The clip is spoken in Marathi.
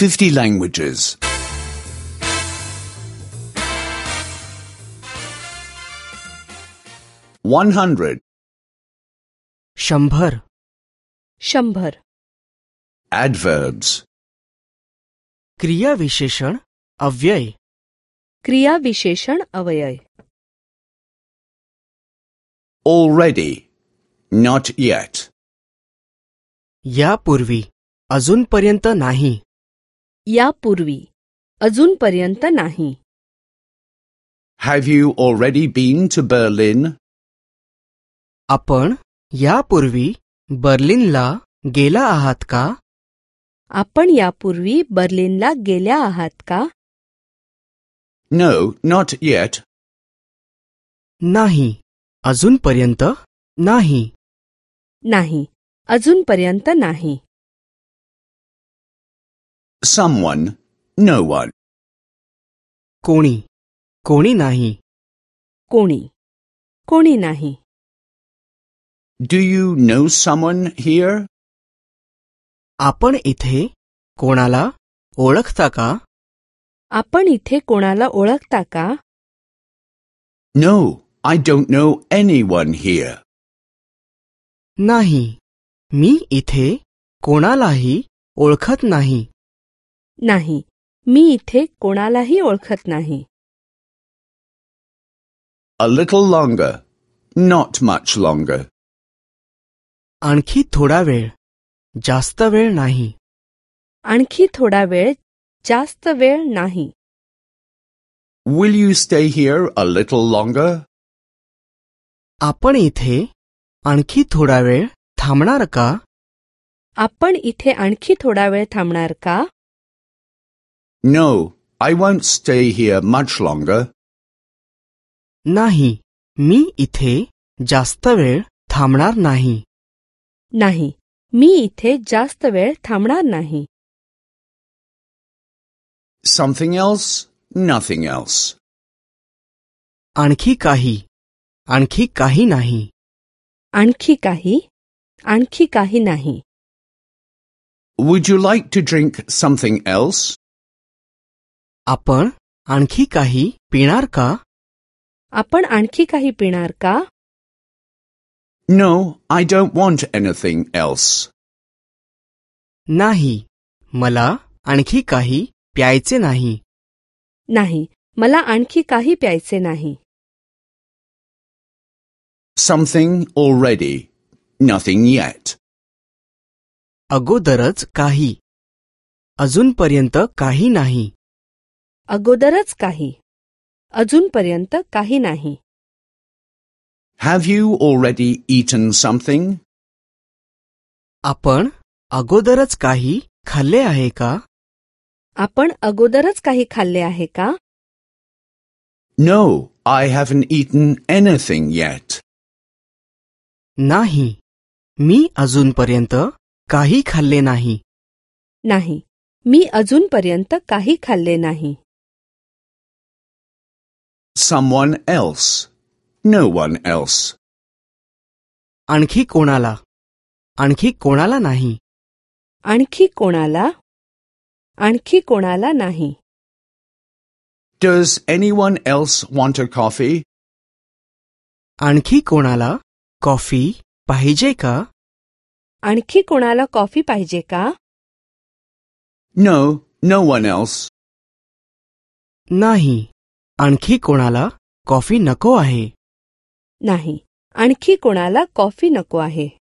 50 languages. 100. 100. 100. Adverbs. क्रिया विशेषण अव्यय. क्रिया विशेषण अव्यय. Already. Not yet. यापूर्वी अजूनपर्यंत नाही. यापूर्वी अजूनपर्यंत नाही. Have you already been to Berlin? आपण यापूर्वी बर्लिनला गेला आहात का? आपण यापूर्वी बर्लिनला गेल्या आहात का? No, not yet. नाही, अजूनपर्यंत नाही. नाही, अजूनपर्यंत नाही. Someone. No one. कोणी, कोणी नाही. कोणी, कोणी नाही. Do you know someone here? आपण इथे कोणाला ओळखता का? आपण इथे कोणाला ओळखता का? No, I don't know anyone here. नाही, मी इथे कोणालाही ओळखत नाही. नाही, मी इथे कोणालाही ओळखत नाही. A little longer. Not much longer. आणखी थोडा वेळ, जास्त वेळ नाही. आणखी थोडा वेळ, जास्त वेळ नाही. Will you stay here a little longer? आपण इथे आणखी थोडा वेळ थांबणार का? आपण इथे आणखी थोडा वेळ थांबणार का? No, I won't stay here much longer. नाही, मी इथे जास्त वेळ थांबणार नाही. नाही, मी इथे जास्त वेळ थांबणार नाही. Something else? Nothing else. आणखी काही, आणखी काही नाही. आणखी काही, आणखी काही नाही. Would you like to drink something else? आपण आणखी काही पिणार का? आपण आणखी काही पिणार का? No, I don't want anything else. नाही, मला आणखी काही प्यायचे नाही. नाही, मला आणखी काही प्यायचे नाही. Something already. Nothing yet. अगोदरच काही, अजूनपर्यंत काही नाही. अगोदरच काही, अजूनपर्यंत काही नाही. Have you already eaten something? आपण अगोदरच काही खाल्ले आहे का? आपण अगोदरच काही खाल्ले आहे का? No, I haven't eaten anything yet. नाही, मी अजूनपर्यंत काही खाल्ले नाही. नाही, मी अजूनपर्यंत काही खाल्ले नाही. Someone else. No one else. आणखी कोणाला, आणखी कोणाला नाही. आणखी कोणाला, आणखी कोणाला नाही. Does anyone else want a coffee? आणखी कोणाला कॉफी पाहिजे का? आणखी कोणाला कॉफी पाहिजे का? No, no one else. नाही, आणखी कोणाला कॉफी नको आहे. नाही, आणखी कोणाला कॉफी नको आहे.